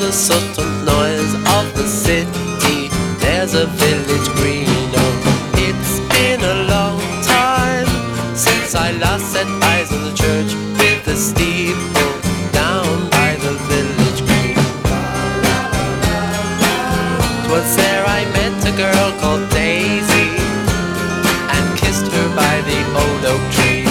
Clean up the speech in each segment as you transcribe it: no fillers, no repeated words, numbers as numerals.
the subtle noise of the city, there's a village green. Oh, it's been a long time since I last set eyes on the church with the steeple down by the village green. 'Twas there I met a girl called Daisy and kissed her by the old oak tree.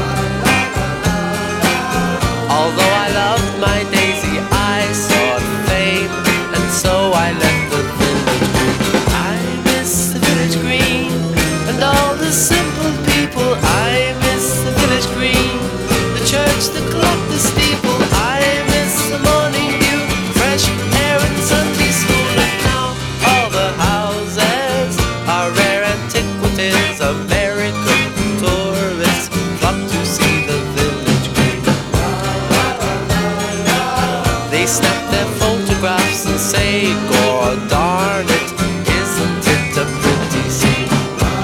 Although I loved my Daisy, I sought fame, and so I left the village green. I miss the village green and all the simple people. I miss the village green, the church, the clock, the steeple. I miss the morning dew, fresh air and Sunday school. And now all the houses are rare antiquities. American tourists flock to see the village green. They snap their photographs and say, "God darn it, isn't it a pretty scene?"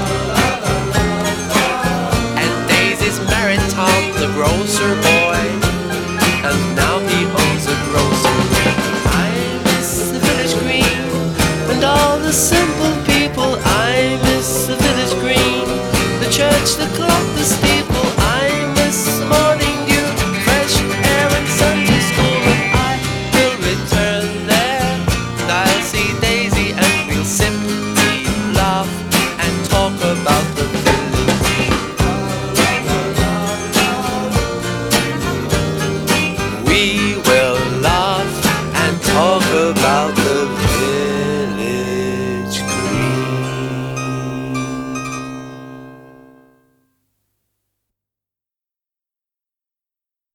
And Daisy's married Tom, the grocer boy, and now he owns a grocery. I miss the village green and all the simple people. I miss the village green, the church, the clock, the steeple. I miss the morning dew, fresh air and Sunday school. And I will return there, and I'll see